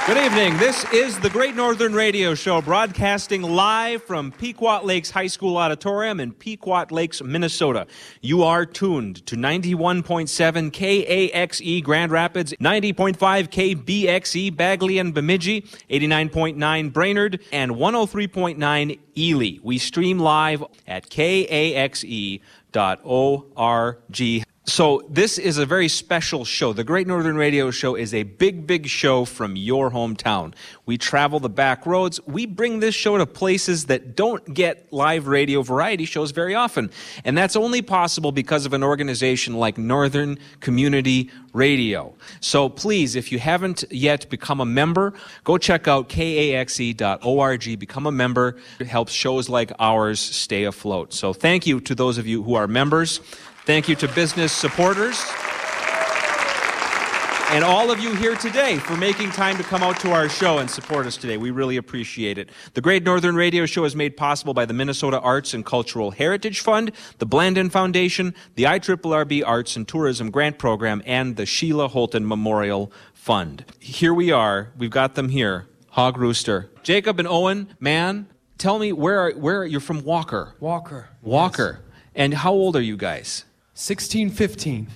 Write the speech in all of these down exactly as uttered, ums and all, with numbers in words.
Good evening. This is the Great Northern Radio Show, broadcasting live from Pequot Lakes High School Auditorium in Pequot Lakes, Minnesota. You are tuned to ninety-one point seven K A X E Grand Rapids, ninety point five K B X E Bagley and Bemidji, eighty-nine point nine Brainerd, and one oh three point nine Ely. We stream live at K A X E dot org. So this is a very special show. The Great Northern Radio Show is a big, big show from your hometown. We travel the back roads. We bring this show to places that don't get live radio variety shows very often. And that's only possible because of an organization like Northern Community Radio. So please, if you haven't yet become a member, go check out K A X E dot org. Become a member. It helps shows like ours stay afloat. So thank you to those of you who are members. Thank you to business supporters and all of you here today for making time to come out to our show and support us today. We really appreciate it. The Great Northern Radio Show is made possible by the Minnesota Arts and Cultural Heritage Fund, the Blandin Foundation, the I R R R B Arts and Tourism Grant Program, and the Sheila Holton Memorial Fund. Here we are. We've got them here. Hog Rooster. Jacob and Owen, man, tell me, where are, where are you from? Walker. Walker. Walker. Yes. And how old are you guys? sixteen, fifteen.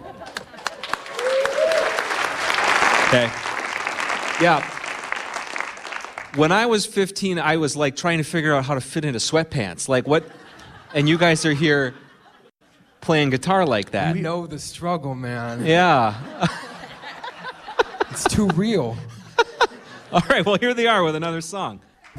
Okay. Yeah. When I was fifteen, I was like trying to figure out how to fit into sweatpants. Like what? And you guys are here playing guitar like that. We know the struggle, man. Yeah. It's too real. All right, well, here they are with another song.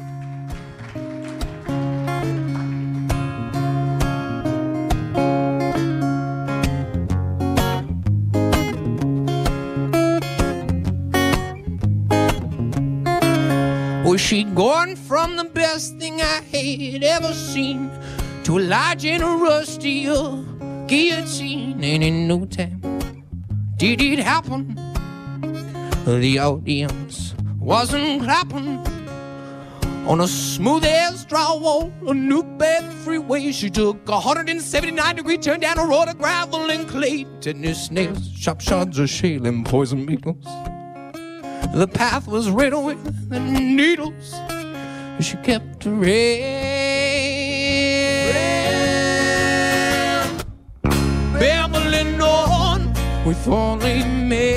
Was she gone from the best thing I had ever seen to a large and a rusty old guillotine? And in no time did it happen. The audience wasn't clapping. On a smooth as drywall, a New Bed freeway, she took a one hundred seventy-nine degree turn down a road of gravel and clay. Tennis nails, sharp shards of shale and poison beetles. The path was riddled with the needles. She kept running, babbling on with only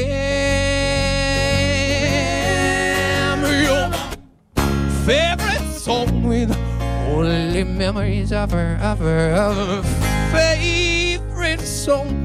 memory of her favorite song, with only memories of her, of her, of her favorite song.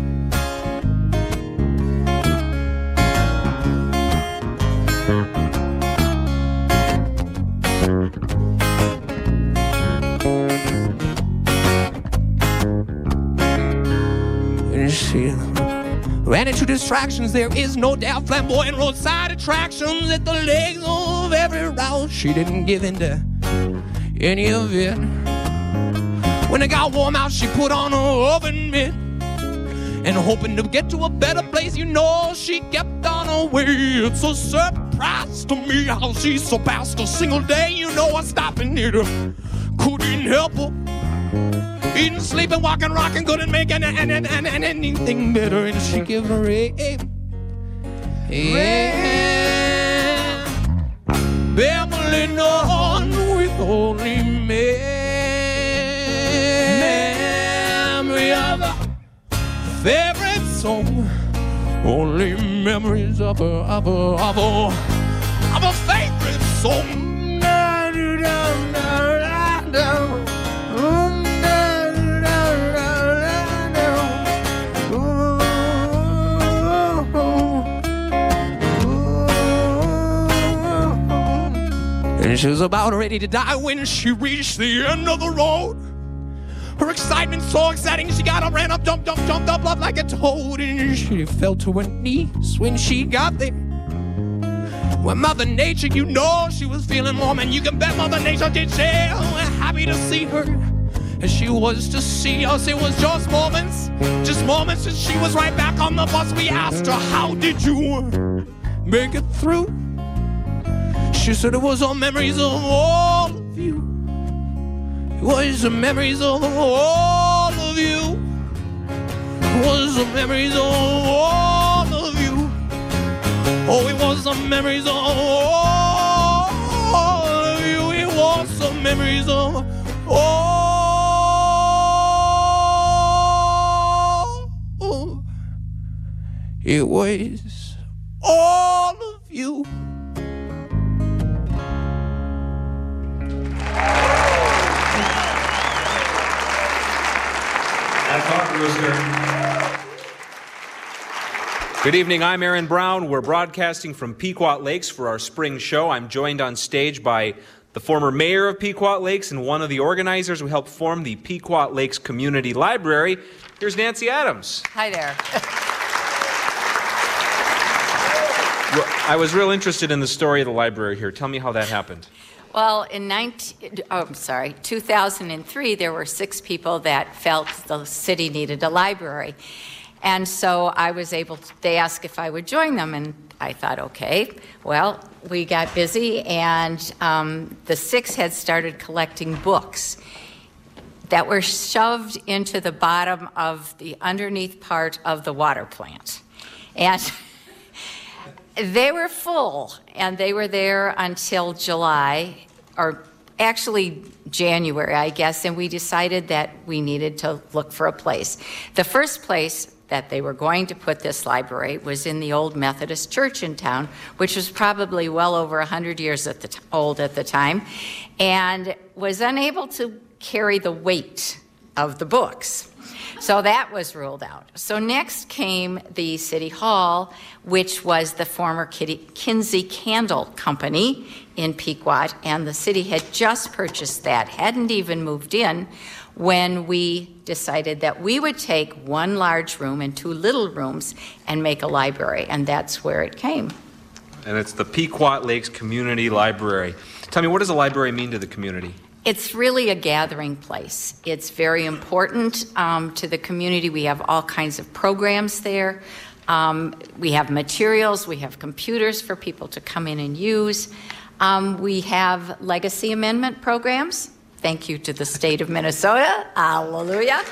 She ran into distractions, there is no doubt. Flamboyant roadside attractions at the legs of every route. She didn't give in to any of it. When it got warm out, she put on her oven mitt, and hoping to get to a better place, you know, she kept on her way. It's a surprise to me how she surpassed a single day. You know, I'm stopping here to couldn't help her. Eating, sleeping, walking, rocking, couldn't make any, any, any, anything better. And she gave her a, a babbling on with only memory of her favorite song. Only memories of her, of her, of her, of her favorite song. And she was about ready to die when she reached the end of the road. Her excitement so exciting, she got up, ran up, jumped up, jumped up, up like a toad. And she fell to her knees when she got there. Well, Mother Nature, you know she was feeling warm, and you can bet Mother Nature did share. Happy to see her as she was to see us. It was just moments, just moments, and she was right back on the bus. We asked her, how did you make it through? She said it was all memories of all of you. It was the memories of all of you. It was the memories of all of you. Oh, it was the memories of all memories of all. It was all of you. Good evening, I'm Aaron Brown. We're broadcasting from Pequot Lakes for our spring show. I'm joined on stage by the former mayor of Pequot Lakes and one of the organizers who helped form the Pequot Lakes Community Library. Here's Nancy Adams. Hi there. I was real interested in the story of the library here. Tell me how that happened. Well, in nineteen, oh, I'm sorry, two thousand three, there were six people that felt the city needed a library. And so I was able to, they asked if I would join them, and I thought, okay. Well, we got busy, and um, the six had started collecting books that were shoved into the bottom of the underneath part of the water plant. And they were full, and they were there until July, or actually January, I guess, and we decided that we needed to look for a place. The first place that they were going to put this library was in the old Methodist church in town, which was probably well over one hundred years at the t- old at the time, and was unable to carry the weight of the books. So that was ruled out. So next came the City Hall, which was the former Kinsey Candle Company in Pequot, and the city had just purchased that, hadn't even moved in, when we decided that we would take one large room and two little rooms and make a library, and that's where it came. And it's the Pequot Lakes Community Library. Tell me, what does a library mean to the community? It's really a gathering place. It's very important um, to the community. We have all kinds of programs there. Um, we have materials. We have computers for people to come in and use. Um, we have legacy amendment programs. Thank you to the state of Minnesota. Hallelujah.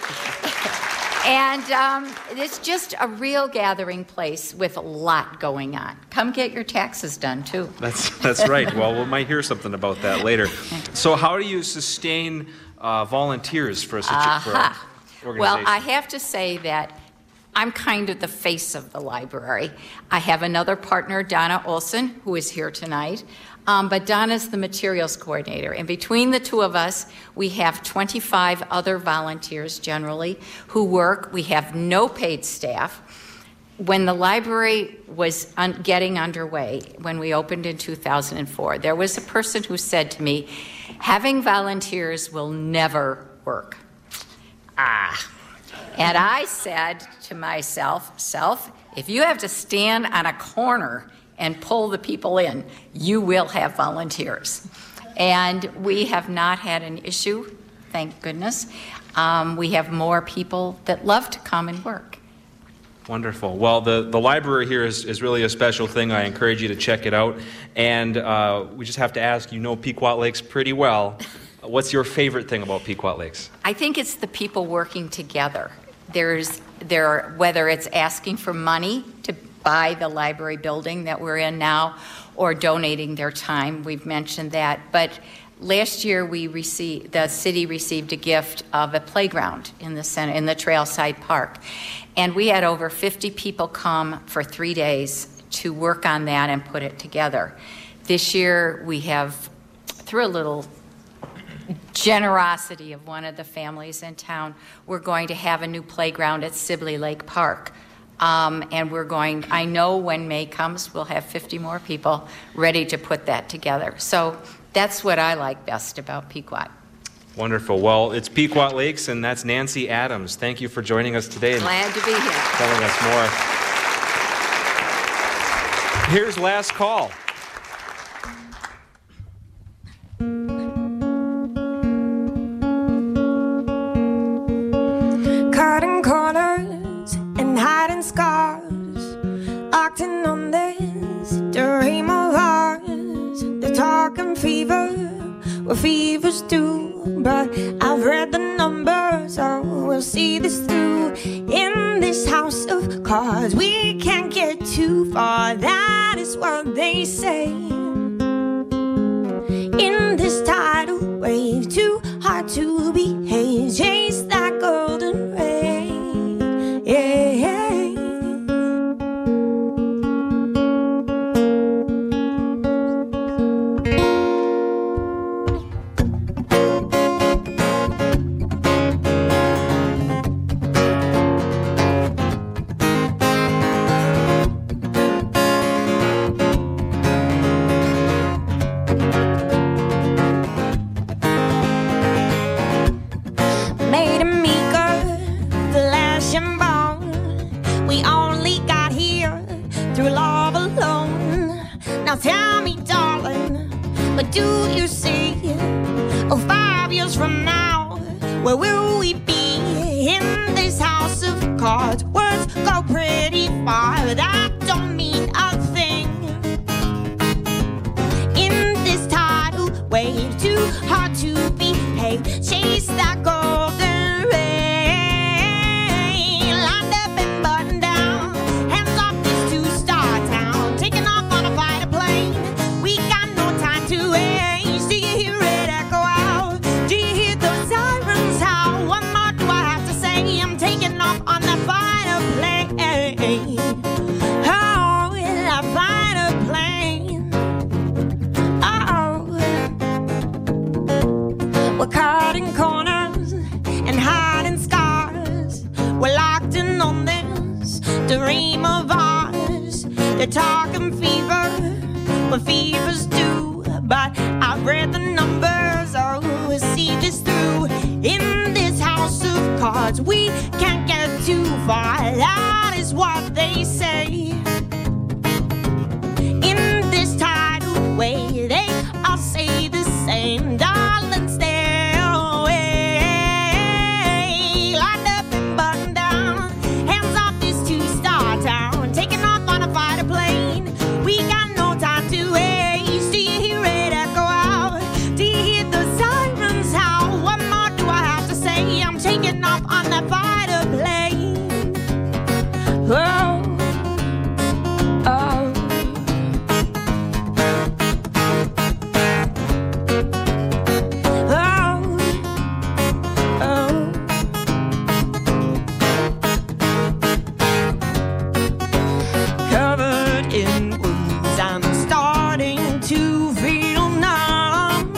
And um, it's just a real gathering place with a lot going on. Come get your taxes done, too. That's that's right. Well, we might hear something about that later. So how do you sustain uh, volunteers for such a for an organization? Well, I have to say that I'm kind of the face of the library. I have another partner, Donna Olson, who is here tonight. Um, but Donna's the materials coordinator. And between the two of us, we have twenty-five other volunteers generally who work. We have no paid staff. When the library was un- getting underway, when we opened in two thousand four, there was a person who said to me, having volunteers will never work. Ah. And I said to myself, self, if you have to stand on a corner and pull the people in, you will have volunteers. And we have not had an issue, thank goodness. Um, we have more people that love to come and work. Wonderful. Well, the, the library here is, is really a special thing. I encourage you to check it out. And uh, we just have to ask, you know Pequot Lakes pretty well. What's your favorite thing about Pequot Lakes? I think it's the people working together. There's, there are, whether it's asking for money to buy the library building that we're in now, or donating their time. We've mentioned that. But last year we received, the city received a gift of a playground in the center, in the Trailside Park. And we had over fifty people come for three days to work on that and put it together. This year we have, through a little generosity of one of the families in town, we're going to have a new playground at Sibley Lake Park. Um, and we're going, I know when May comes, we'll have fifty more people ready to put that together. So that's what I like best about Pequot. Wonderful. Well, it's Pequot Lakes, and that's Nancy Adams. Thank you for joining us today. And glad to be here. Telling us more. Here's Last Call. Cutting corners and hiding scars, locked in on this dream of ours. They're talking fever, what fevers do, but I've read the numbers, so we'll see this through. In this house of cards, we can't get too far, that is what they say. In this tidal wave, flesh and bone. We only got here through love alone. Now tell me, darling, what do you see? Oh, five years from now, where will we be? In this house of cards, words go pretty far, but that don't mean a thing. In this tidal wave, too hard to behave, chase that golden rain. Lined up and buttoned down, hands off this two-star town, taking off on a fighter plane. We got no time to waste. Do you hear it echo out? Do you hear those sirens howl? What more do I have to say? I'm taking off on that fighter plane. Oh, that fighter plane. Oh, we're cutting corners and hiding scars. We're locked in on this dream of ours. They're talking fever, what fever's do. But I've read the numbers, oh, we'll see this through. In this house of cards, we can't get too far. That is what they say. In this tidal way, they all say the same. Darling, stay away. Lined up and buttoned down, hands off this two-star town, taking off on a fighter plane. We got no time to waste. Do you hear it echo out? Do you hear the sirens howl? What more do I have to say? I'm taking off on that fighter plane. Oh, oh. Covered in wounds, I'm starting to feel numb,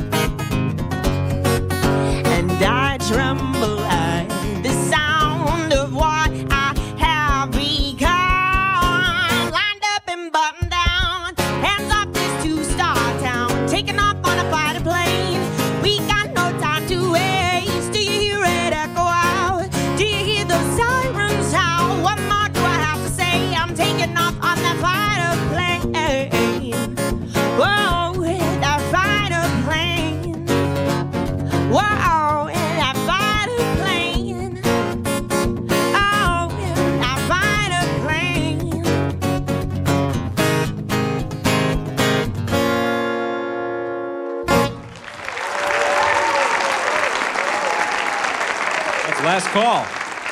and I tremble at the sound of what I have become. Lined up and buttoned down, hands off this two-star town, taking off on a fighter plane. We got no time to waste. Do you hear it echo out? Do you hear those sirens howl? What more do I have to say? I'm taking off on that fighter plane. Whoa, that fighter plane. Whoa, that fighter plane. Oh, that fighter plane. That's the last call.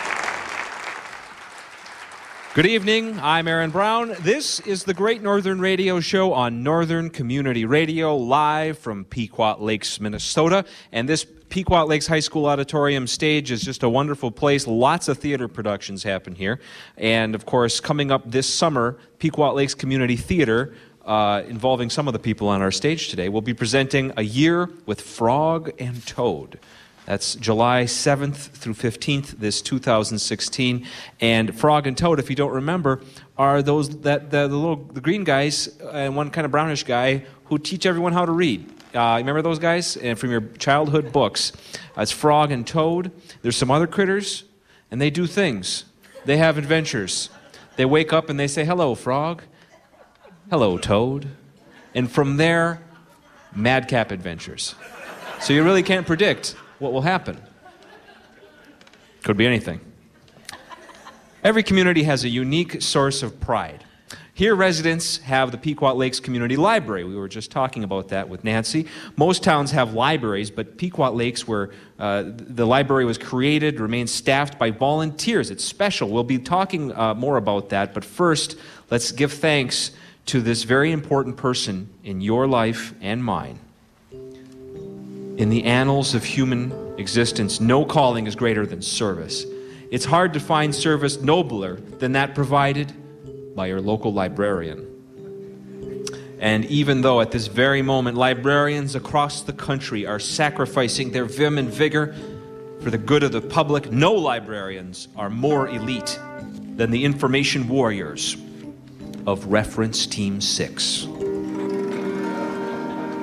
Good evening. I'm Aaron Brown. This is the Great Northern Radio Show on Northern Community Radio, live from Pequot Lakes, Minnesota. And this Pequot Lakes High School Auditorium stage is just a wonderful place. Lots of theater productions happen here. And, of course, coming up this summer, Pequot Lakes Community Theater, uh, involving some of the people on our stage today, will be presenting A Year with Frog and Toad. That's July seventh through fifteenth, this two thousand sixteen. And Frog and Toad, if you don't remember, are those that the, the little the green guys and one kind of brownish guy who teach everyone how to read. Uh, remember those guys? And from your childhood books, uh, it's Frog and Toad. There's some other critters, and they do things. They have adventures. They wake up and they say, "Hello, Frog. Hello, Toad." And from there, madcap adventures. So you really can't predict what will happen. Could be anything. Every community has a unique source of pride. Here, residents have the Pequot Lakes Community Library. We were just talking about that with Nancy. Most towns have libraries, but Pequot Lakes, where uh, the library was created, remains staffed by volunteers. It's special. We'll be talking uh, more about that, but first, let's give thanks to this very important person in your life and mine. In the annals of human existence, no calling is greater than service. It's hard to find service nobler than that provided by your local librarian. And even though at this very moment librarians across the country are sacrificing their vim and vigor for the good of the public, no librarians are more elite than the information warriors of Reference Team six.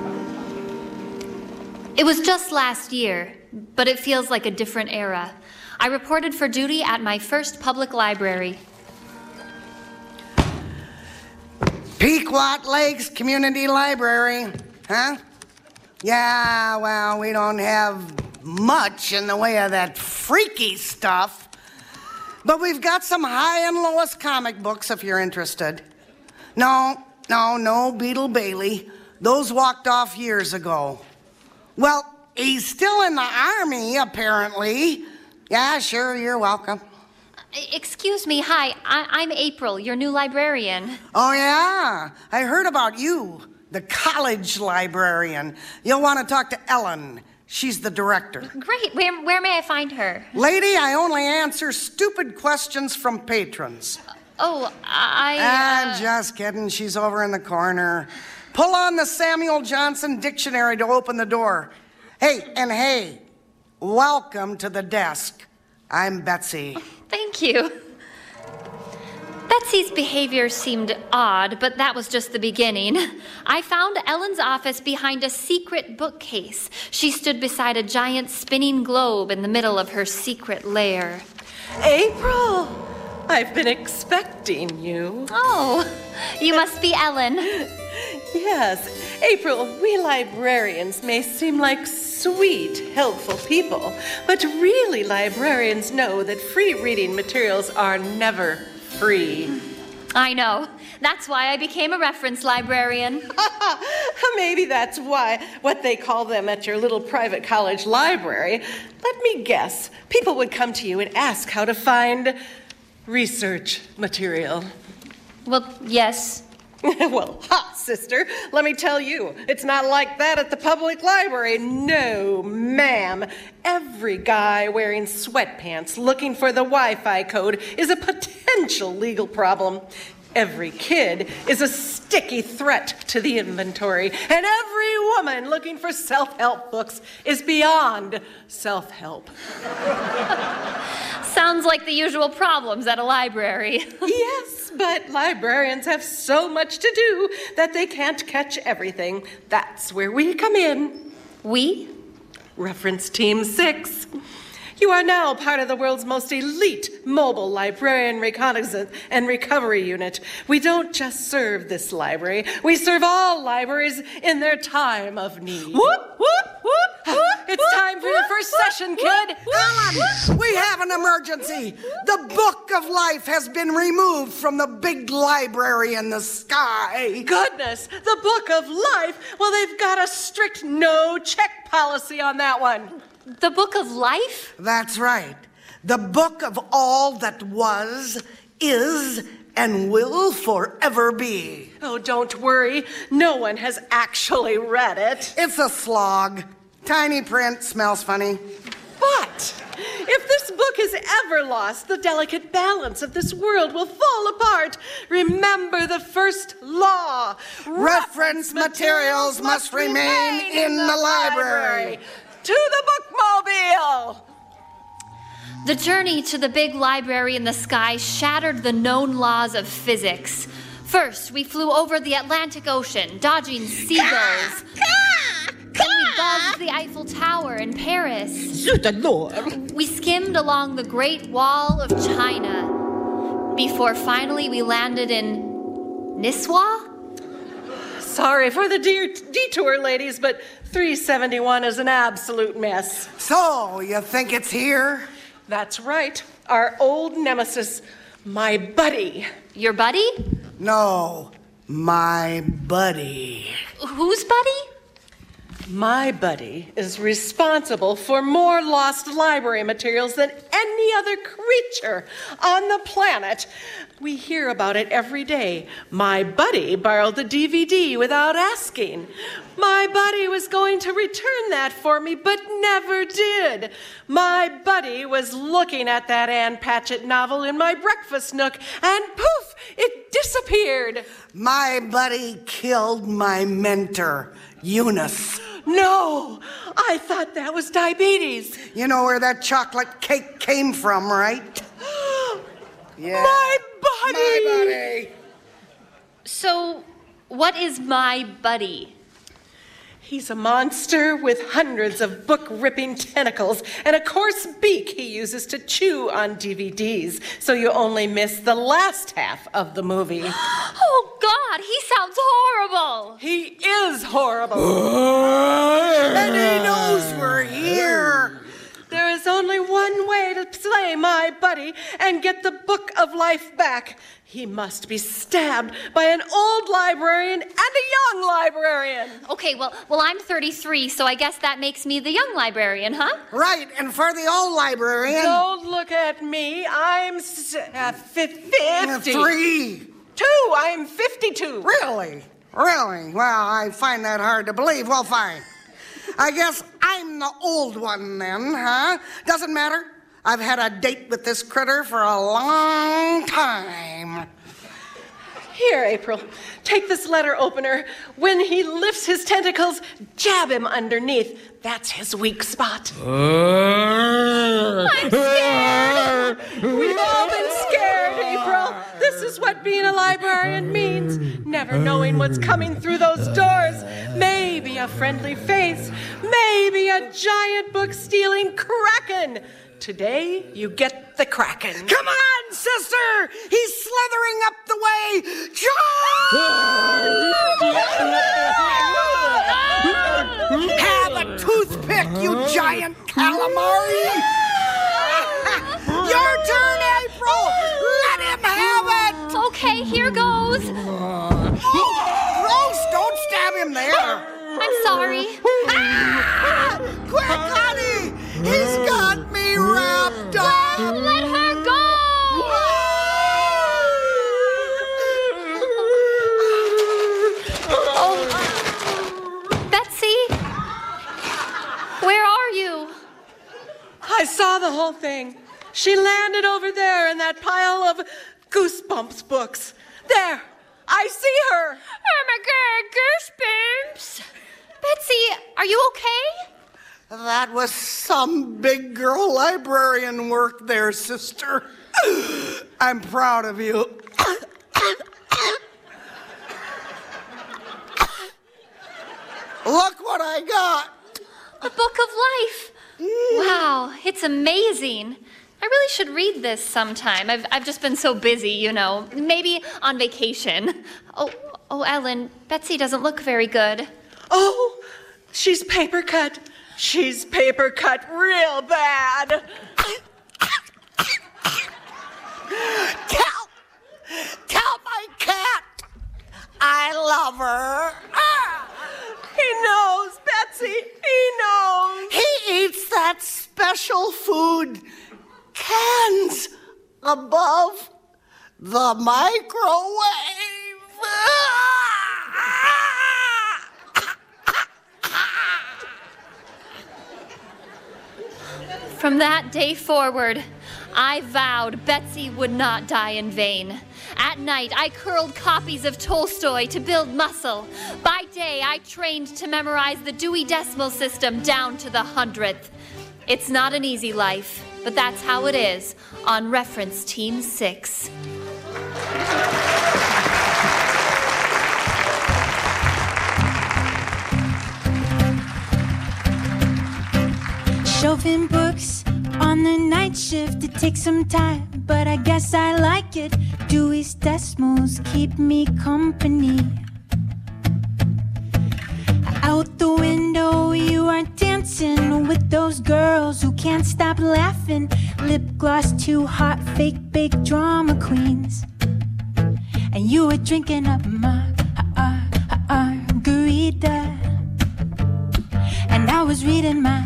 It was just last year, but it feels like a different era. I reported for duty at my first public library. Pequot Lakes Community Library, huh? Yeah, well, we don't have much in the way of that freaky stuff. But we've got some high and lowest comic books if you're interested. No, no, no Beetle Bailey. Those walked off years ago. Well, he's still in the army, apparently. Yeah, sure, you're welcome. Excuse me, hi, I- I'm April, your new librarian. Oh, yeah, I heard about you, the college librarian. You'll want to talk to Ellen. She's the director. Great, where, where may I find her? Lady, I only answer stupid questions from patrons. Oh, I... Ah, uh... just kidding, she's over in the corner. Pull on the Samuel Johnson dictionary to open the door. Hey, and hey, welcome to the desk. I'm Betsy. Thank you. Betsy's behavior seemed odd, but that was just the beginning. I found Ellen's office behind a secret bookcase. She stood beside a giant spinning globe in the middle of her secret lair. April, I've been expecting you. Oh, you must be Ellen. Yes, April, we librarians may seem like sweet, helpful people, but really librarians know that free reading materials are never free. I know. That's why I became a reference librarian. Maybe that's why what they call them at your little private college library. Let me guess. People would come to you and ask how to find research material. Well, yes. Well, ha, sister, let me tell you, it's not like that at the public library. No, ma'am. Every guy wearing sweatpants looking for the Wi-Fi code is a potential legal problem. Every kid is a sticky threat to the inventory. And every woman looking for self-help books is beyond self-help. Sounds like the usual problems at a library. Yes, but librarians have so much to do that they can't catch everything. That's where we come in. We? Reference Team Six. You are now part of the world's most elite mobile librarian reconnaissance and recovery unit. We don't just serve this library, we serve all libraries in their time of need. Whoop, whoop, whoop, whoop. It's time for your first session, kid. Ellen, we have an emergency. The Book of Life has been removed from the big library in the sky. Goodness, the Book of Life? Well, they've got a strict no-check policy on that one. The Book of Life? That's right. The book of all that was, is, and will forever be. Oh, don't worry. No one has actually read it. It's a slog. Tiny print, smells funny. But if this book is ever lost, the delicate balance of this world will fall apart. Remember the first law. Reference materials must remain in the library. To the bookmobile! The journey to the big library in the sky shattered the known laws of physics. First, we flew over the Atlantic Ocean, dodging seagulls. Then we buzzed the Eiffel Tower in Paris. We skimmed along the Great Wall of China before finally we landed in Nisswa? Sorry for the de- detour, ladies, but three seventy-one is an absolute mess. So, you think it's here? That's right. Our old nemesis, my buddy. Your buddy? No, my buddy. Whose buddy? My buddy is responsible for more lost library materials than any other creature on the planet. We hear about it every day. My buddy borrowed the D V D without asking. My buddy was going to return that for me, but never did. My buddy was looking at that Ann Patchett novel in my breakfast nook, and poof, it disappeared. My buddy killed my mentor, Eunice. No, I thought that was diabetes. You know where that chocolate cake came from, right? Yeah. My buddy! My buddy! So, what is my buddy? He's a monster with hundreds of book-ripping tentacles and a coarse beak he uses to chew on D V Ds, so you only miss the last half of the movie. Oh, God, he sounds horrible. He is horrible. And he knows we're here. There is only one way to slay my buddy and get the Book of Life back. He must be stabbed by an old librarian and a young librarian. Okay, well, well, I'm thirty-three, so I guess that makes me the young librarian, huh? Right, and for the old librarian... Don't look at me. I'm s- uh, fifty. Three. Two. I'm fifty-two. Really? Really? Well, I find that hard to believe. Well, fine. I guess I'm the old one then, huh? Doesn't matter. I've had a date with this critter for a long time. Here, April, take this letter opener. When he lifts his tentacles, jab him underneath. That's his weak spot. I'm scared. We've all been scared, April. This is what being a librarian means. Never knowing what's coming through those doors. Maybe a friendly face. Maybe a giant book-stealing kraken. Today, you get the kraken. Come on, sister! He's slithering up the way! Charge! Have a toothpick, you giant calamari! Your turn, April! Let him have it! Okay, here goes. Oh, gross! Don't stab him there! I'm sorry. Ah! Quick, honey! He's got me wrapped up! Let her go! Oh, Betsy? Where are you? I saw the whole thing. She landed over there in that pile of Goosebumps books. There, I see her. Oh my God, Goosebumps! Betsy, are you okay? That was some big girl librarian work there, sister. I'm proud of you. Look what I got. The Book of Life. Wow, it's amazing. I really should read this sometime. I've, I've just been so busy, you know. Maybe on vacation. Oh, oh, Ellen, Betsy doesn't look very good. Oh, she's paper cut. She's paper cut real bad. Tell, tell my cat I love her. Ah. He knows, Betsy. He knows. He eats that special food, cans above the microwave. From that day forward, I vowed Betsy would not die in vain. At night, I curled copies of Tolstoy to build muscle. By day, I trained to memorize the Dewey Decimal System down to the hundredth. It's not an easy life, but that's how it is on Reference Team six. Shelving books on the night shift, it takes some time, but I guess I like it. Dewey's Decimals keep me company. Out the window, you are dancing with those girls who can't stop laughing. Lip gloss too hot, fake baked drama queens. And you were drinking up my uh, uh, margarita, and I was reading my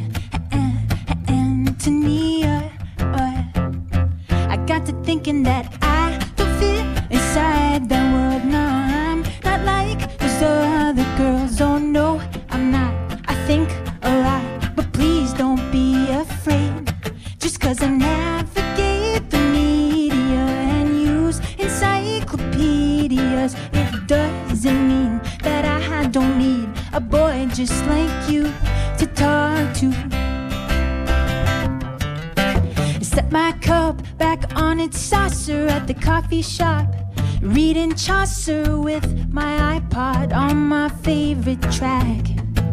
Antonia, but I got to thinking that I don't fit inside that world. No, I'm not like those other girls. Oh no, I'm not. I think a lot, but please don't be afraid. Just cause I navigate the media and use encyclopedias, it doesn't mean that I don't need a boy just like you to talk to. Set my cup back on its saucer at the coffee shop, reading Chaucer with my iPod on my favorite track.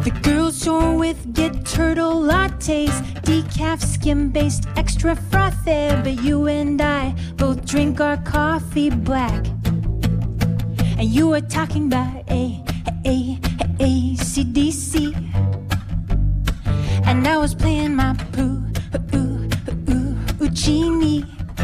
The girls you're with get turtle lattes, decaf, skim-based, extra frothy. But you and I both drink our coffee black. And you were talking about A, A, A, C, D, C. And I was playing my poo, ooh, ooh, ooh, Uchini.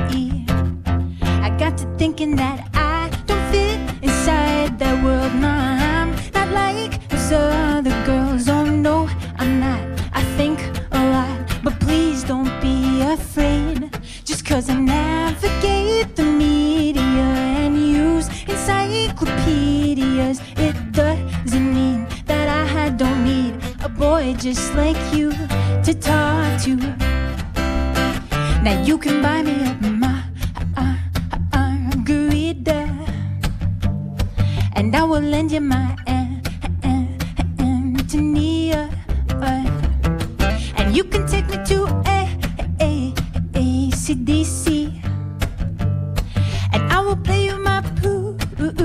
I got to thinking that I don't fit inside that world. No, I'm not like those other girls. Oh no, I'm not. I think a lot, but please don't be afraid. Just cause I navigate the media and use encyclopedias, it doesn't mean that I don't need a boy just like you to talk to. Now you can buy me up my uh, uh, margarita, and I will lend you my uh, uh, Antonia, uh, and you can take me to a a a C D C, and I will play you my poo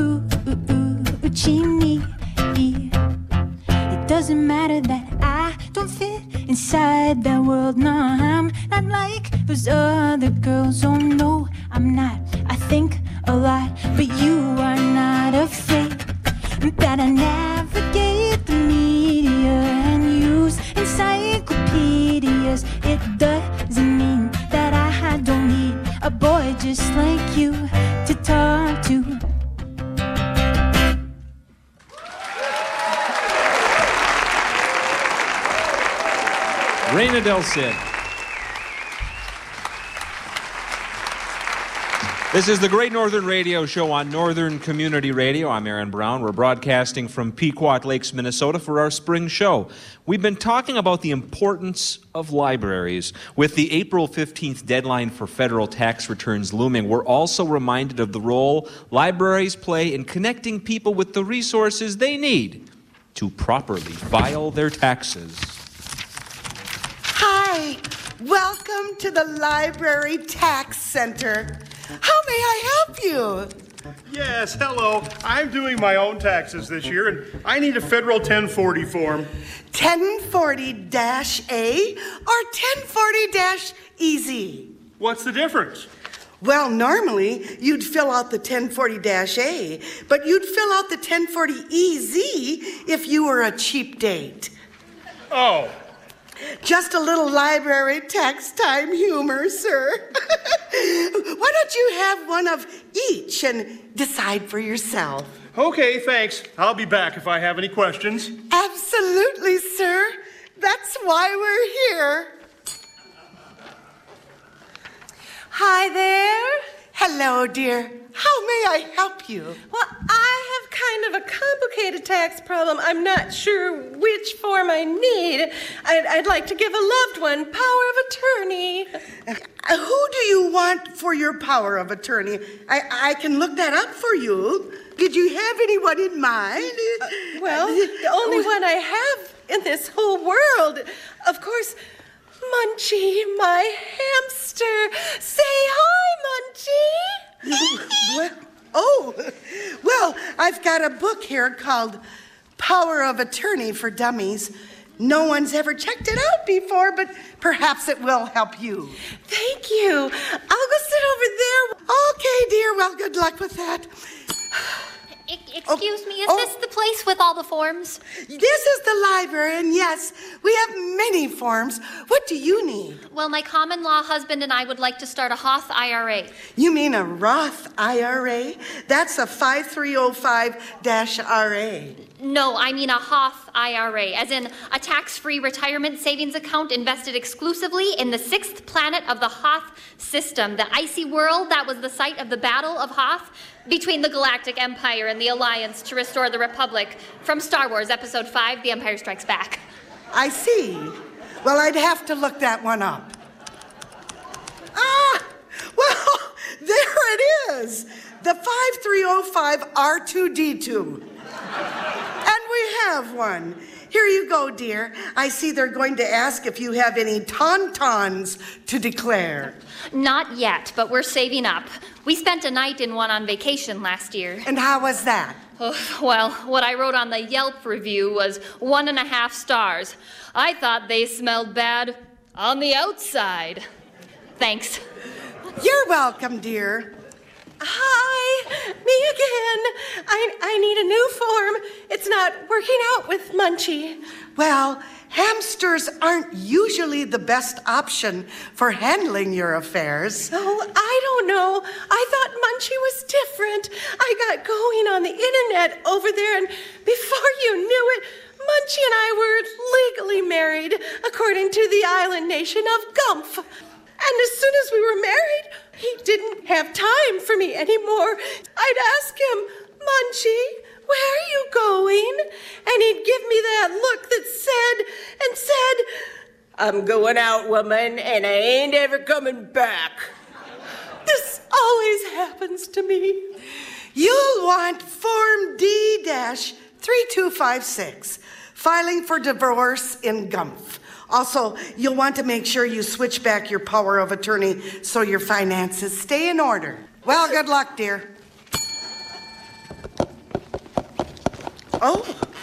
Uchini. It doesn't matter that I don't fit inside that world. No, I'm not like those other girls. Oh no, I'm not. I think a lot, but you are not afraid that I navigate the media and use encyclopedias. It doesn't mean that I don't need a boy just like you to talk to. Reina Del Cid. This is the Great Northern Radio Show on Northern Community Radio. I'm Aaron Brown. We're broadcasting from Pequot Lakes, Minnesota for our spring show. We've been talking about the importance of libraries. With the April fifteenth deadline for federal tax returns looming, we're also reminded of the role libraries play in connecting people with the resources they need to properly file their taxes. Hi, welcome to the Library Tax Center. How may I help you? Yes, hello. I'm doing my own taxes this year, and I need a federal ten forty form. ten forty dash A or ten forty dash E Z? What's the difference? Well, normally you'd fill out the ten forty dash A, but you'd fill out the ten forty E Z if you were a cheap date. Oh. Just a little library tax time humor, sir. Why don't you have one of each and decide for yourself? Okay, thanks. I'll be back if I have any questions. Absolutely, sir. That's why we're here. Hi there. Hello, dear. How may I help you? Well, I have kind of a complicated tax problem. I'm not sure which form I need. I'd, I'd like to give a loved one power of attorney. Uh, who do you want for your power of attorney? I, I can look that up for you. Did you have anyone in mind? Uh, well, the only one I have in this whole world, of course, Munchie, my hamster. Say hi, Munchie. What? Oh, well, I've got a book here called Power of Attorney for Dummies. No one's ever checked it out before, but perhaps it will help you. Thank you. I'll go sit over there. Okay, dear. Well, good luck with that. Excuse me, is oh. this the place with all the forms? This is the library, and yes, we have many forms. What do you need? Well, my common law husband and I would like to start a Hoth I R A. You mean a Roth I R A? That's a five three oh five R A. No, I mean a Hoth I R A, as in a tax-free retirement savings account invested exclusively in the sixth planet of the Hoth system, the icy world that was the site of the Battle of Hoth between the Galactic Empire and the Alliance to restore the Republic from Star Wars Episode five, The Empire Strikes Back. I see. Well, I'd have to look that one up. Ah, well, there it is. The five three oh five R two D two. And we have one. Here you go, dear. I see they're going to ask if you have any tauntauns to declare. Not yet, but we're saving up. We spent a night in one on vacation last year. And how was that? Oh, well, what I wrote on the Yelp review was one and a half stars. I thought they smelled bad on the outside. Thanks. You're welcome, dear. Hi, me again. I, I need a new form. It's not working out with Munchie. Well, hamsters aren't usually the best option for handling your affairs. Oh, I don't know. I thought Munchie was different. I got going on the internet over there, and before you knew it, Munchie and I were legally married according to the island nation of Gumph. And as soon as we were married, he didn't have time for me anymore. I'd ask him, Munchie, where are you going? And he'd give me that look that said, and said, I'm going out, woman, and I ain't ever coming back. This always happens to me. You'll want Form D three two five six, filing for divorce in Gumph. Also, you'll want to make sure you switch back your power of attorney so your finances stay in order. Well, good luck, dear. Oh.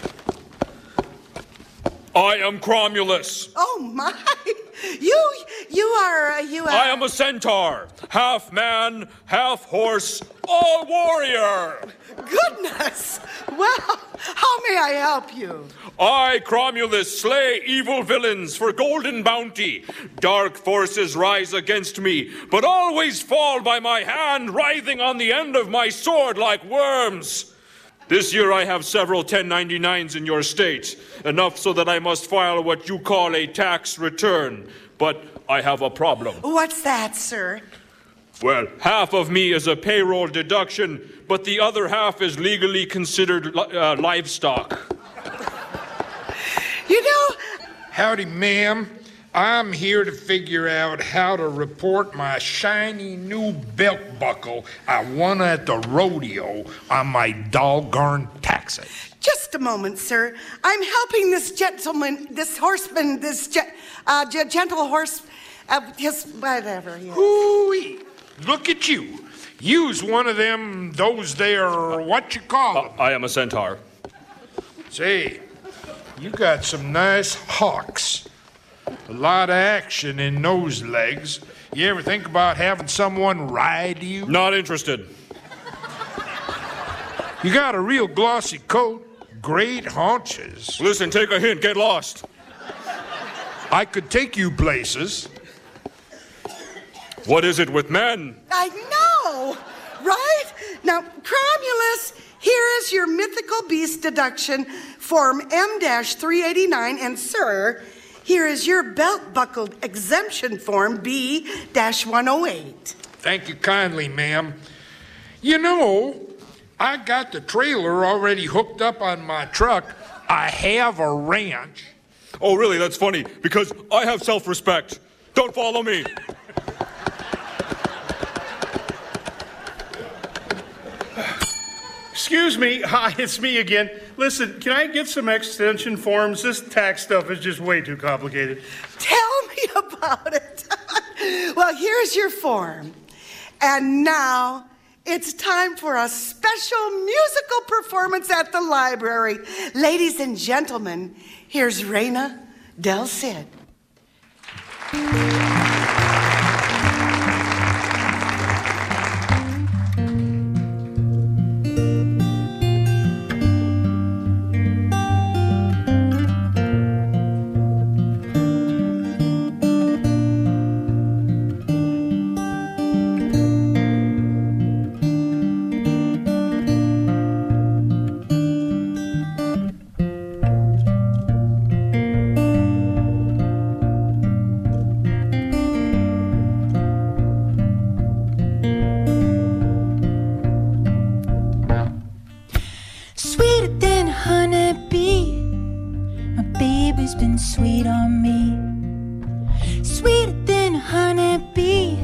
I am Cromulus. Oh, my. You, you are, uh, you are... I am a centaur, half man, half horse, all warrior. Goodness. Well, how may I help you? I, Cromulus, slay evil villains for golden bounty. Dark forces rise against me, but always fall by my hand, writhing on the end of my sword like worms. This year I have several ten ninety-nines in your state, enough so that I must file what you call a tax return. But I have a problem. What's that, sir? Well, half of me is a payroll deduction, but the other half is legally considered uh, livestock. You know... Howdy, ma'am. I'm here to figure out how to report my shiny new belt buckle I won at the rodeo on my doggone taxes. Just a moment, sir. I'm helping this gentleman, this horseman, this ge- uh, ge- gentle horse, uh, his whatever he is. Hoo-wee. Look at you. You's one of them, those there, what you call them? Uh, I am a centaur. Say, you got some nice hocks. A lot of action in those legs. You ever think about having someone ride you? Not interested. You got a real glossy coat, great haunches. Listen, take a hint, get lost. I could take you places. What is it with men? I know, right? Now, Cromulus, here is your mythical beast deduction, Form M three eighty-nine, and sir, here is your belt-buckled exemption form B one oh eight. Thank you kindly, ma'am. You know, I got the trailer already hooked up on my truck. I have a ranch. Oh, really? That's funny, because I have self-respect. Don't follow me. Excuse me. Hi, it's me again. Listen, can I get some extension forms? This tax stuff is just way too complicated. Tell me about it. Well, here's your form. And now it's time for a special musical performance at the library. Ladies and gentlemen, here's Reina Del Cid. Sweet on me, sweeter than a honeybee,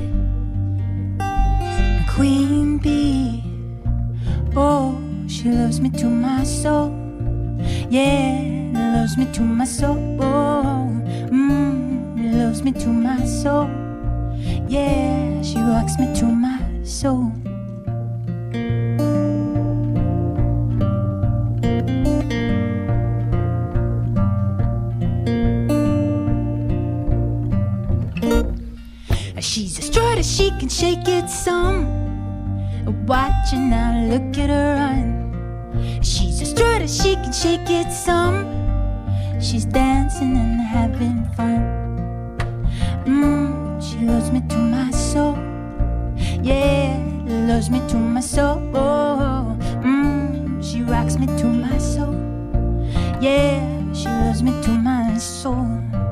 a queen bee. Oh, she loves me to my soul, yeah, loves me to my soul. Mmm, loves me to my soul, yeah, she rocks me to my soul. destroyed her, she can shake it some. Watch her now, look at her run. She's destroyed her, she can shake it some. She's dancing and having fun. Mmm, she loves me to my soul. Yeah, loves me to my soul. Mmm, she rocks me to my soul. Yeah, she loves me to my soul.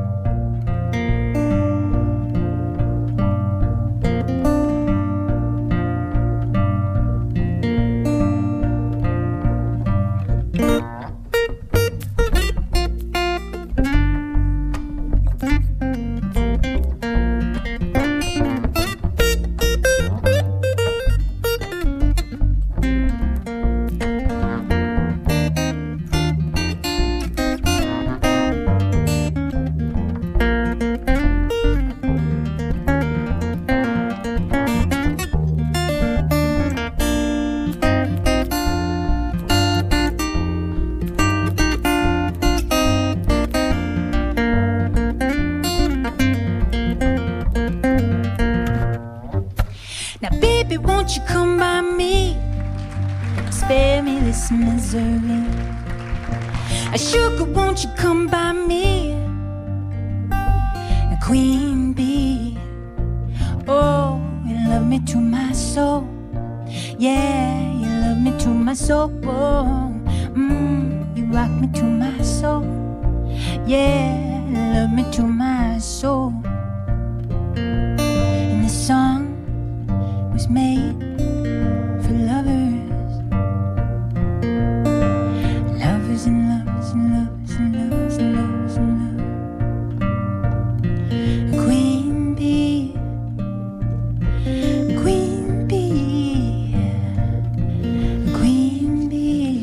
Won't you come by me? Spare me this misery. A sugar, won't you come by me? A queen bee. Oh, you love me to my soul. Yeah, you love me to my soul. Mmm, you rock me to my soul. Yeah, you love me to my soul. And this song was made for lovers, lovers and lovers and lovers and lovers and lovers and lovers. A queen bee, a queen bee, a queen bee.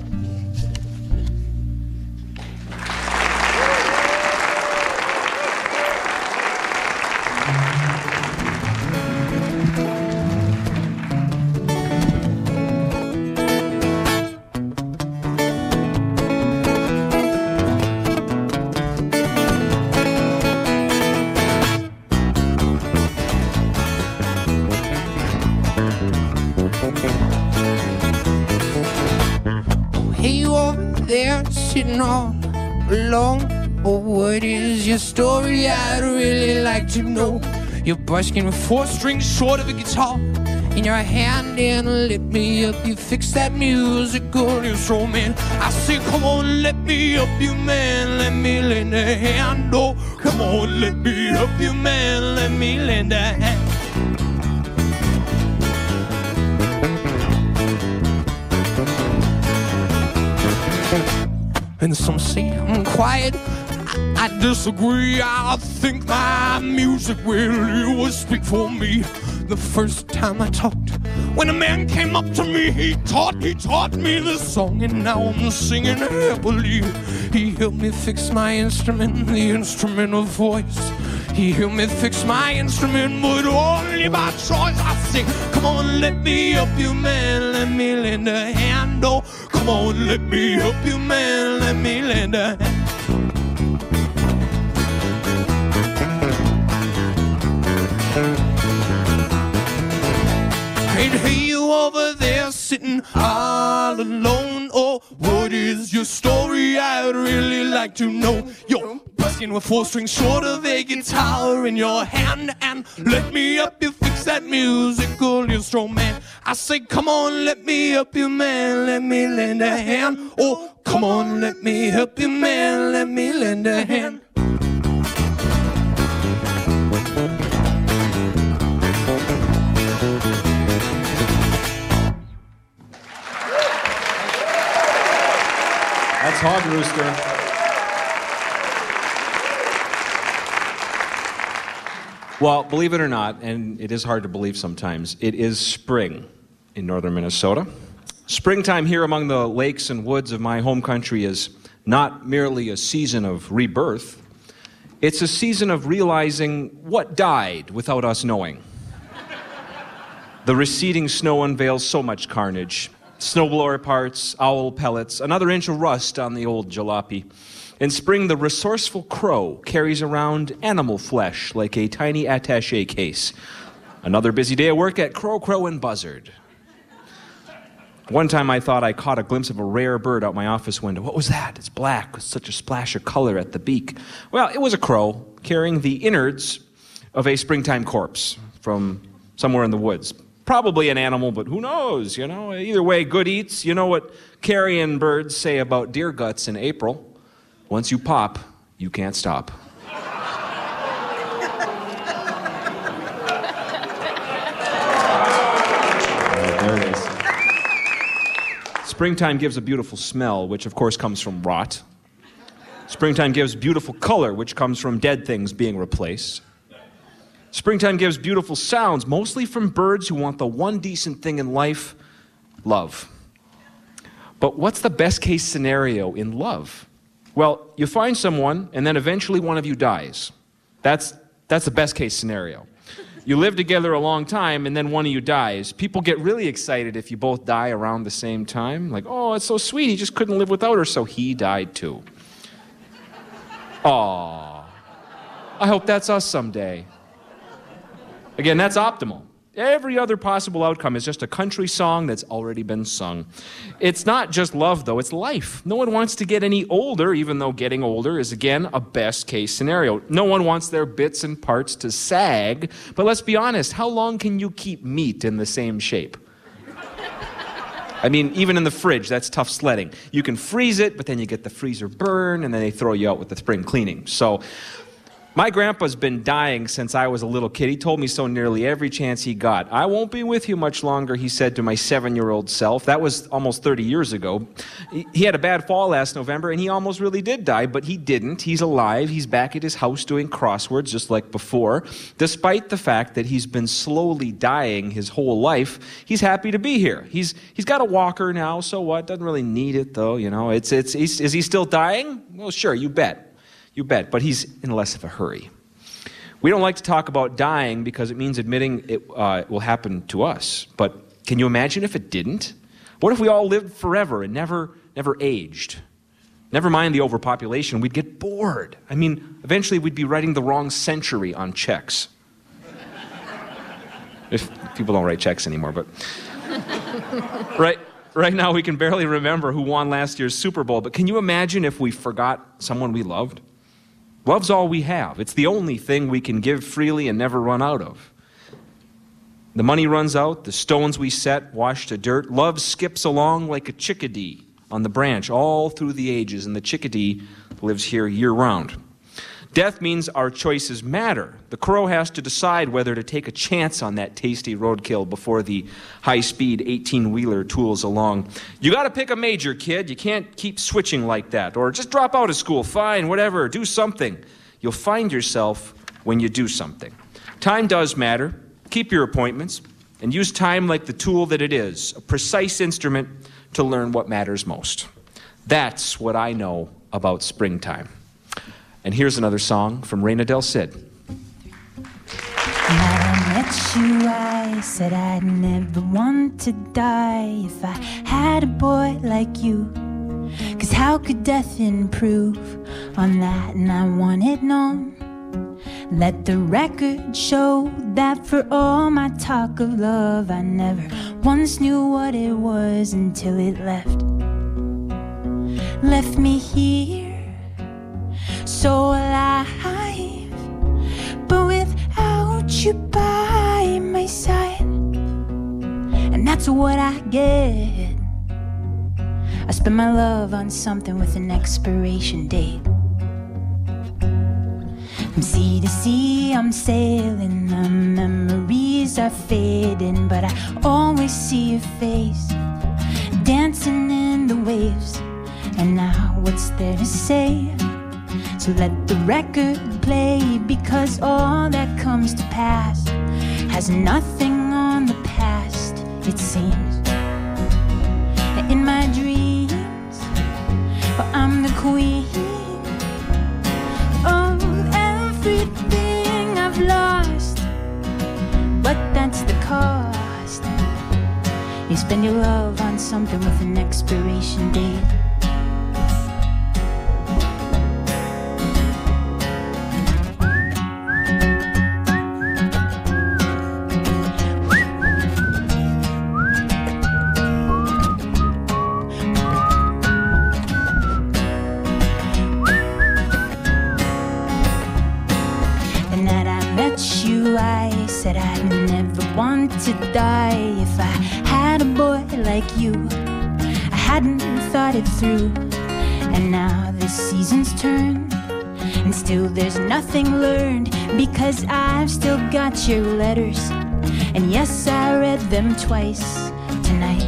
Sitting all alone. Oh, what is your story? I'd really like to know. You're busking with four strings short of a guitar in your hand, and let me up. You fix that musical instrument. I say, come on, let me up, you man. Let me lend a hand. Oh, come on, let me up, you man. Let me lend a hand. And some say I'm quiet, I, I disagree. I think my music really would speak for me. The first time I talked, when a man came up to me, he taught, he taught me this song, and now I'm singing happily. He helped me fix my instrument, the instrument of voice. He helped me fix my instrument, but only by choice. I sing, come on, let me up, you man, let me lend a hand. Oh, come on, let me up, you man, let me lend a hand. Can't hear you over there sitting all alone. Oh, what is your story? I'd really like to know. You're busking with four strings short of a guitar in your hand, and let me up, you fix that musical instrument. I say, come on, let me up, you man, let me lend a hand. Oh, come on, let me help you, man, let me lend a hand. That's Hog Rooster. Well, believe it or not, and it is hard to believe sometimes, it is spring in northern Minnesota. Springtime here among the lakes and woods of my home country is not merely a season of rebirth, it's a season of realizing what died without us knowing. The receding snow unveils so much carnage. Snowblower parts, owl pellets, another inch of rust on the old jalopy. In spring, the resourceful crow carries around animal flesh like a tiny attaché case, Another busy day at work at Crow, Crow, and Buzzard. One time I thought I caught a glimpse of a rare bird out my office window. What was that? It's black with such a splash of color at the beak. Well, it was a crow carrying the innards of a springtime corpse from somewhere in the woods. Probably an animal, but who knows, you know? Either way, good eats. You know what carrion birds say about deer guts in April? Once you pop, you can't stop. There it is. Springtime gives a beautiful smell, which of course comes from rot. Springtime gives beautiful color, which comes from dead things being replaced. Springtime gives beautiful sounds, mostly from birds who want the one decent thing in life, love. But what's the best case scenario in love? Well, you find someone, and then eventually one of you dies. That's, that's the best case scenario. You live together a long time, and then one of you dies. People get really excited if you both die around the same time. Like, oh, it's so sweet, he just couldn't live without her, so he died too. Aww. I hope that's us someday. Again, that's optimal. Every other possible outcome is just a country song that's already been sung. It's not just love, though. It's life. No one wants to get any older, even though getting older is, again, a best-case scenario. No one wants their bits and parts to sag. But let's be honest, how long can you keep meat in the same shape? I mean, even in the fridge, that's tough sledding. You can freeze it, but then you get the freezer burn, and then they throw you out with the spring cleaning. So my grandpa's been dying since I was a little kid. He told me so nearly every chance he got. I won't be with you much longer, he said to my seven-year-old self. That was almost thirty years ago. He had a bad fall last November, and he almost really did die, but he didn't. He's alive. He's back at his house doing crosswords just like before. Despite the fact that he's been slowly dying his whole life, he's happy to be here. He's he's got a walker now, so what? Doesn't really need it, though, you know. It's it's he's, is he still dying? Well, sure, you bet. You bet, but he's in less of a hurry. We don't like to talk about dying because it means admitting it uh, will happen to us. But can you imagine if it didn't? What if we all lived forever and never, never aged? Never mind the overpopulation, we'd get bored. I mean, eventually we'd be writing the wrong century on checks. If people don't write checks anymore, but right. Right now we can barely remember who won last year's Super Bowl, but can you imagine if we forgot someone we loved? Love's all we have. It's the only thing we can give freely and never run out of. The money runs out, the stones we set wash to dirt. Love skips along like a chickadee on the branch all through the ages, and the chickadee lives here year-round. Death means our choices matter. The crow has to decide whether to take a chance on that tasty roadkill before the high-speed eighteen-wheeler tools along. You got to pick a major, kid. You can't keep switching like that. Or just drop out of school. Fine, whatever. Do something. You'll find yourself when you do something. Time does matter. Keep your appointments and use time like the tool that it is, a precise instrument to learn what matters most. That's what I know about springtime. And here's another song from Reina Del Cid. When I met you, I said I'd never want to die if I had a boy like you. 'Cause how could death improve on that? And I want it known. Let the record show that for all my talk of love, I never once knew what it was until it left. Left me here, so alive, but without you by my side. And that's what I get. I spend my love on something with an expiration date. From sea to sea I'm sailing, the memories are fading, but I always see your face dancing in the waves. And now what's there to say? So let the record play, because all that comes to pass has nothing on the past, it seems. In my dreams, well, I'm the queen of everything I've lost, but that's the cost. You spend your love on something with an expiration date. the one to die. If I had a boy like you, I hadn't thought it through. And now the seasons turn, and still there's nothing learned, because I've still got your letters, and yes, I read them twice tonight.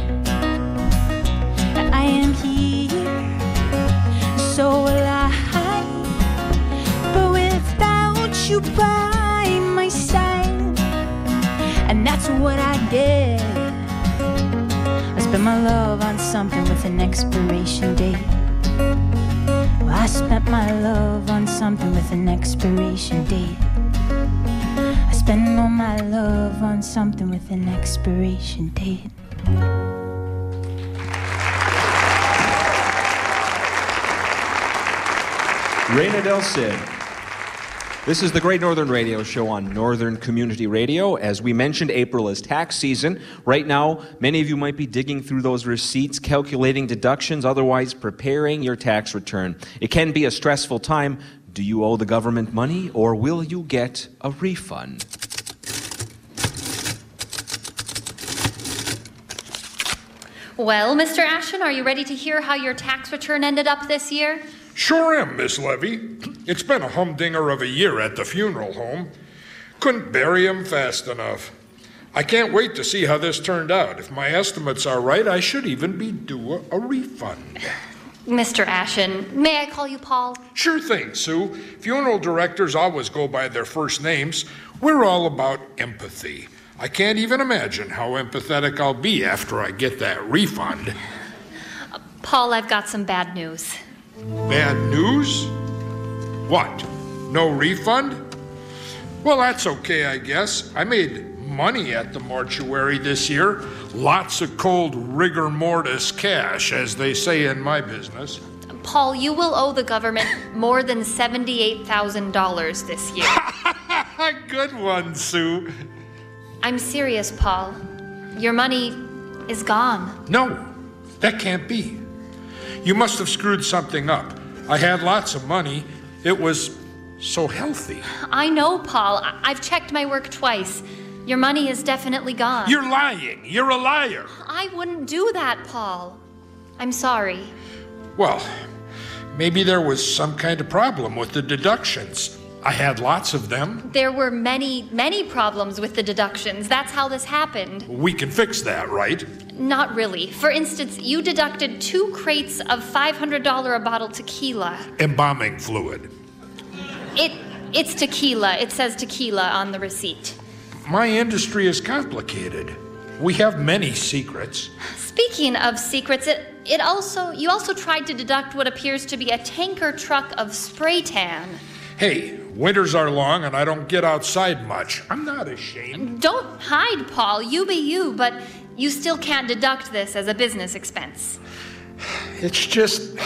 I am here, so alive, but without you by my side, and that's what I get. I spent my love on something with an expiration date. Well, I spent my love on something with an expiration date. I spent all my love on something with an expiration date. Raina Del Cid. This is the Great Northern Radio Show on Northern Community Radio. As we mentioned, April is tax season. Right now, many of you might be digging through those receipts, calculating deductions, otherwise preparing your tax return. It can be a stressful time. Do you owe the government money, or will you get a refund? Well, Mister Ashton, are you ready to hear how your tax return ended up this year? Sure am, Miss Levy. It's been a humdinger of a year at the funeral home. Couldn't bury him fast enough. I can't wait to see how this turned out. If my estimates are right, I should even be due a, a refund. Mister Ashton, may I call you Paul? Sure thing, Sue. Funeral directors always go by their first names. We're all about empathy. I can't even imagine how empathetic I'll be after I get that refund. Uh, Paul, I've got some bad news. Bad news? What? No refund? Well, that's okay, I guess. I made money at the mortuary this year. Lots of cold rigor mortis cash, as they say in my business. Paul, you will owe the government more than seventy-eight thousand dollars this year. Good one, Sue. I'm serious, Paul. Your money is gone. No, that can't be. You must have screwed something up. I had lots of money. It was so healthy. I know, Paul. I- I've checked my work twice. Your money is definitely gone. You're lying. You're a liar. I wouldn't do that, Paul. I'm sorry. Well, maybe there was some kind of problem with the deductions. I had lots of them. There were many, many problems with the deductions. That's how this happened. We can fix that, right? Not really. For instance, you deducted two crates of five hundred dollars a bottle tequila. Embalming fluid. It, it's tequila. It says tequila on the receipt. My industry is complicated. We have many secrets. Speaking of secrets, it, it also you also tried to deduct what appears to be a tanker truck of spray tan. Hey, winters are long and I don't get outside much. I'm not ashamed. Don't hide, Paul. You be you, but you still can't deduct this as a business expense. It's just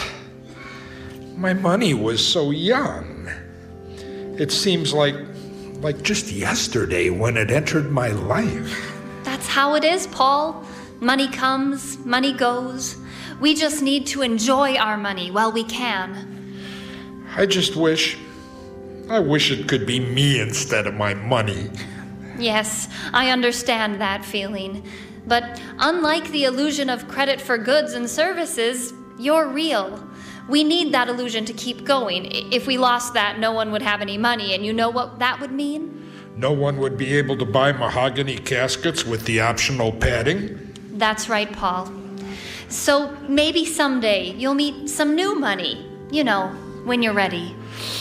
my money was so young. It seems like like just yesterday when it entered my life. That's how it is, Paul. Money comes, money goes. We just need to enjoy our money while we can. I just wish I wish it could be me instead of my money. Yes, I understand that feeling. But unlike the illusion of credit for goods and services, you're real. We need that illusion to keep going. If we lost that, no one would have any money, and you know what that would mean? No one would be able to buy mahogany caskets with the optional padding? That's right, Paul. So maybe someday you'll meet some new money, you know, when you're ready.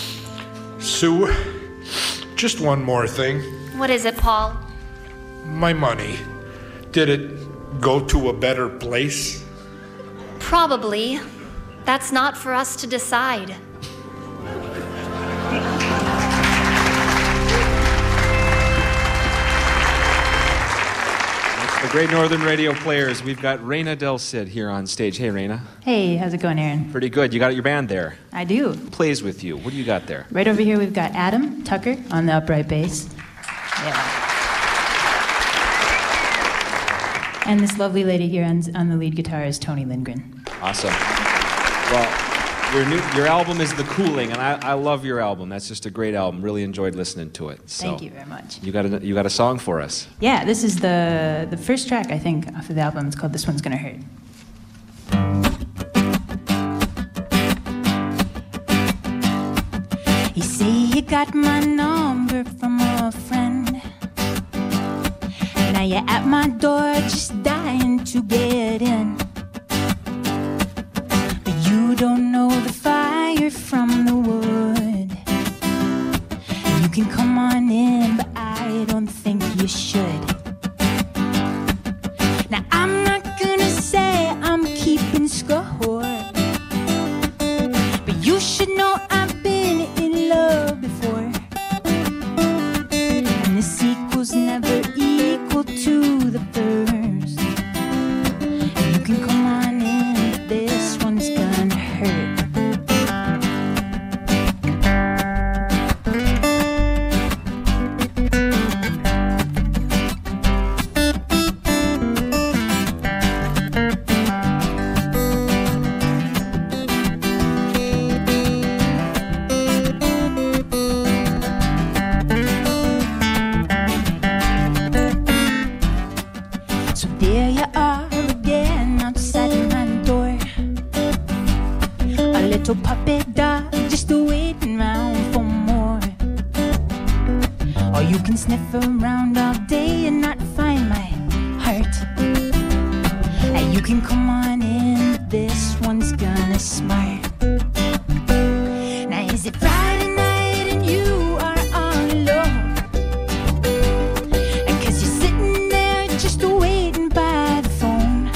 Sue, just one more thing. What is it, Paul? My money. Did it go to a better place? Probably. That's not for us to decide. The Great Northern Radio Players. We've got Raina Del Cid here on stage. Hey, Raina. Hey, how's it going, Aaron? Pretty good. You got your band there. I do. Plays with you. What do you got there? Right over here, we've got Adam Tucker on the upright bass. Yeah. And this lovely lady here on, on the lead guitar is Tony Lindgren. Awesome. Well, Your new your album is The Cooling, and I, I love your album. That's just a great album. Really enjoyed listening to it. So Thank you very much. You got a you got a song for us? Yeah, this is the the first track I think off of the album. It's called "This One's Gonna Hurt." You say you got my number from a friend. Now you're at my door just dying to get in. But you don't know the fire from the wood. You can come on in, but I don't think you should. Now I'm not gonna say I'm keeping score, but you should know I've been in love before. And the sequel's never equal to the first. And you can come on in, but this one's gonna hurt. So there you are again outside my door. A little puppy dog just waiting round for more. Or you can sniff around all day and not find my heart. And you can come on in, this one's gonna smart. Now is it Friday night and you are all alone? And cause you're sitting there just waiting by the phone.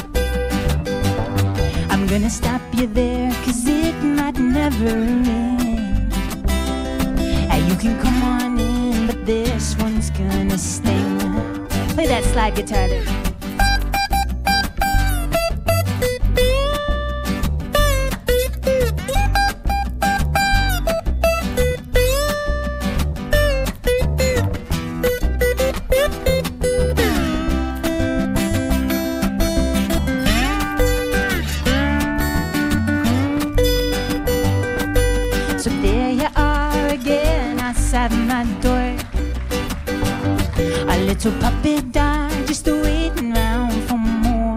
I'm gonna stop you there cause it might never end. And you can come on in, but this one's gonna sting. Play that slide guitar there. So there you are again outside my door. A little puppy dog just waiting round for more.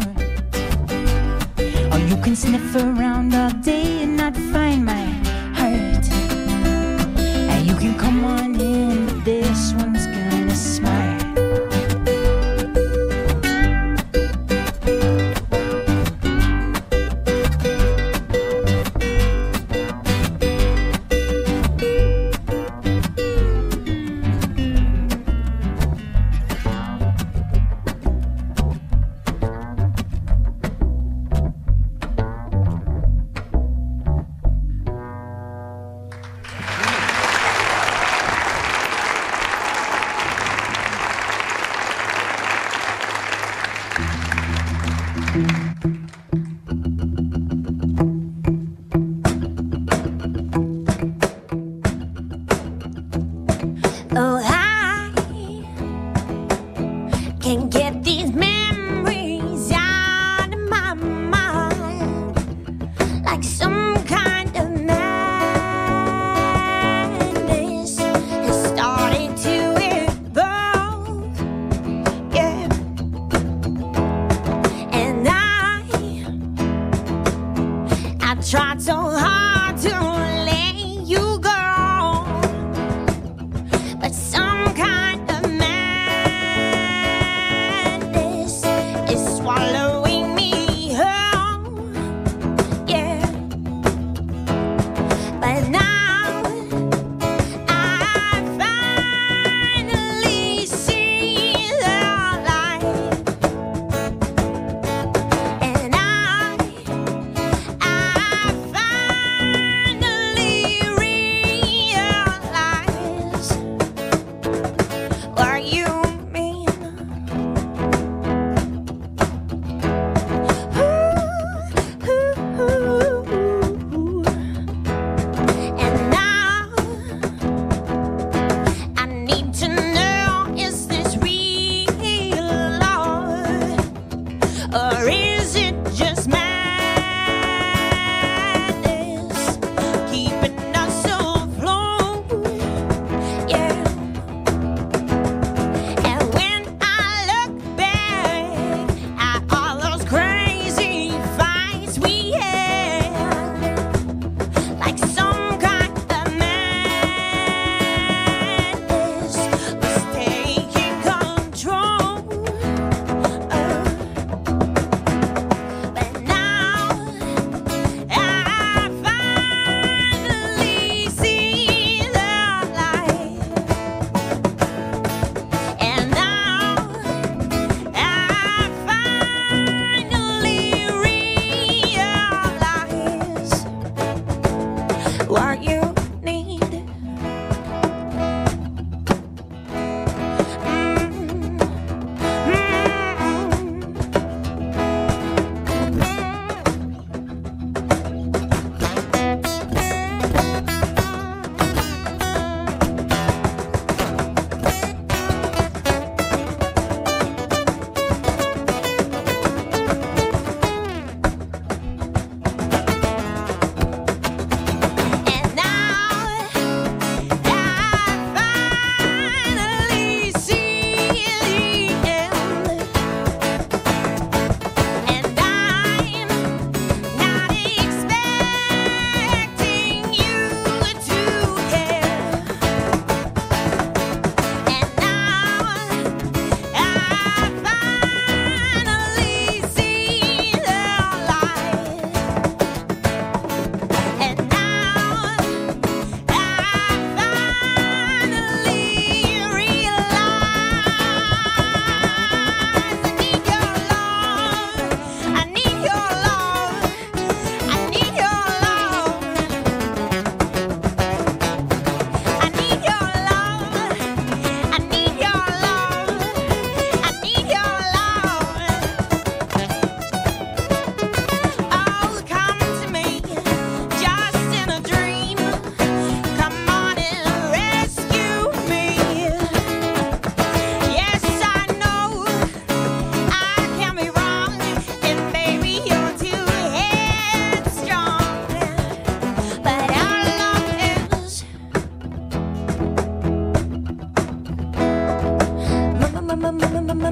Or you can sniff around all day and not find my heart. And you can come on in, but this one's gonna smart. Oh, I can't get these memories out of my mind like some kind of madness has started to evolve. Yeah, and I, I tried so hard to let you go. But some kind of madness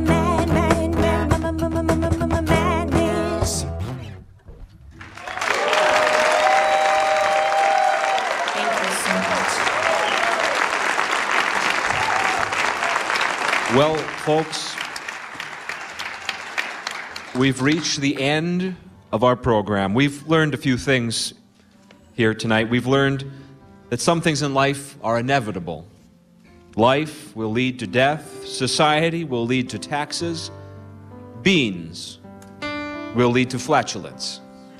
mad, mad, mad, mad, mad, mad, mad, mad, madness. Thank you so much. Well, folks, we've reached the end of our program. We've learned a few things here tonight. We've learned that some things in life are inevitable. Life will lead to death. Society will lead to taxes. Beans will lead to flatulence.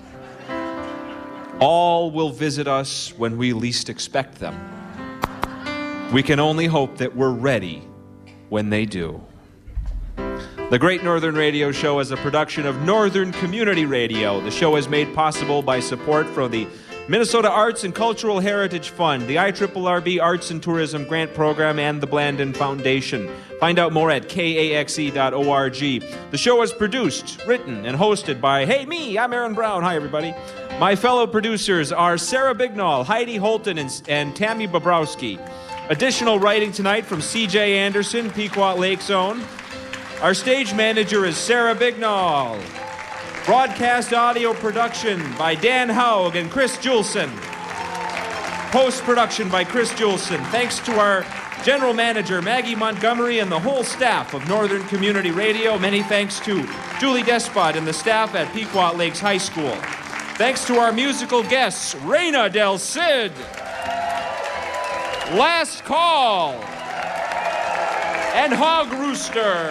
All will visit us when we least expect them. We can only hope that we're ready when they do. The Great Northern Radio Show is a production of Northern Community Radio. The show is made possible by support from the Minnesota Arts and Cultural Heritage Fund, the I R R B Arts and Tourism Grant Program, and the Blandin Foundation. Find out more at K A X E dot org. The show is produced, written, and hosted by, hey, me, I'm Aaron Brown. Hi, everybody. My fellow producers are Sarah Bignall, Heidi Holton, and, and Tammy Bobrowski. Additional writing tonight from C J Anderson, Pequot Lake's own. Our stage manager is Sarah Bignall. Broadcast audio production by Dan Haug and Chris Julson. Post-production by Chris Julson. Thanks to our general manager, Maggie Montgomery, and the whole staff of Northern Community Radio. Many thanks to Julie Despot and the staff at Pequot Lakes High School. Thanks to our musical guests, Reina Del Cid, Last Call, and Hog Rooster.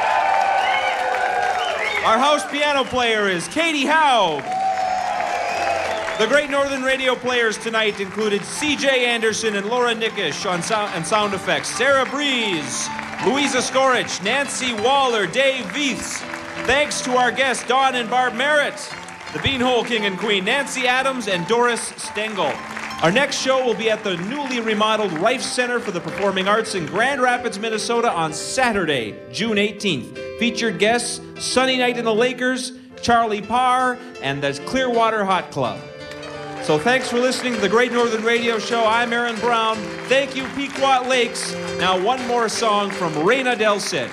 Our house piano player is Katie Haug. The Great Northern Radio players tonight included C J Anderson and Laura Nickish on sound and sound effects, Sarah Breeze, Louisa Skorich, Nancy Waller, Dave Vieths. Thanks to our guests, Dawn and Barb Merritt, the Beanhole King and Queen, Nancy Adams, and Doris Stengel. Our next show will be at the newly remodeled Rife Center for the Performing Arts in Grand Rapids, Minnesota on Saturday, June eighteenth. Featured guests, Sunny Night in the Lakers, Charlie Parr, and the Clearwater Hot Club. So thanks for listening to the Great Northern Radio Show. I'm Aaron Brown. Thank you, Pequot Lakes. Now one more song from Reina Del Cid.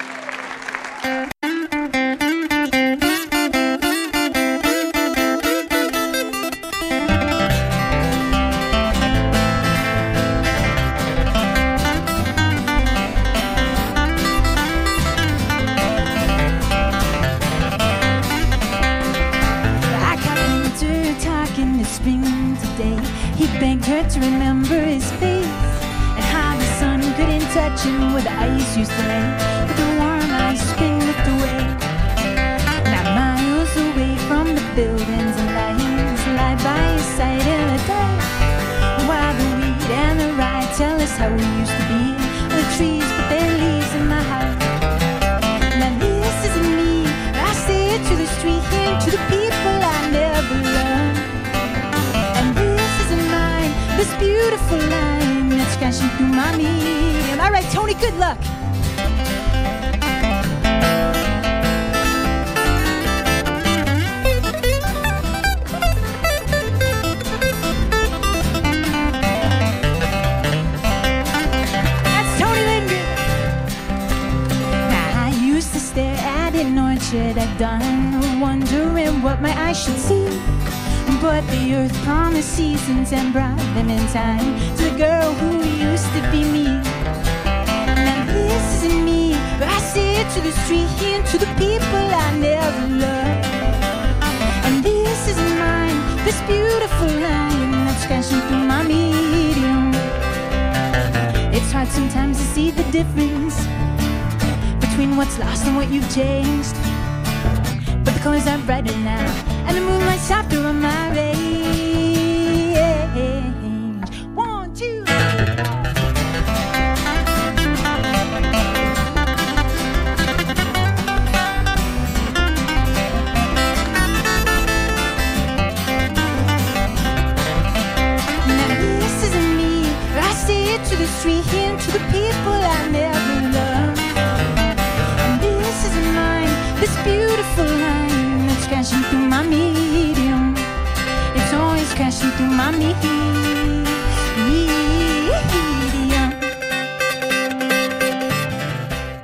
To remember his face and how the sun couldn't touch him where the ice used to lay, but the warm ice spring looked away. Now miles away from the buildings and lights lie by his side in the dark, while the weed and the rye tell us how we used to be. The trees put their leaves in my heart. Now this isn't me, I say it to the street and to the people I never loved. This beautiful line that's crashing through my medium. All right, Tony, good luck. That's Tony Lindgren. Now, I used to stare at an orchard at dawn, wondering what my eyes should see. But the earth promised seasons and brought them in time to the girl who used to be me. Now this isn't me, but I say it to the street and to the people I never loved. And this isn't mine, this beautiful line that's crashing through my medium. It's hard sometimes to see the difference between what's lost and what you've changed. But the colors are brighter now, and the moonlight softer on my range. One, two. Now this isn't me, I say it to the street and to the people I never loved. And this isn't mine, this beautiful line that's crashing through my medium. It's always crashing through my medium.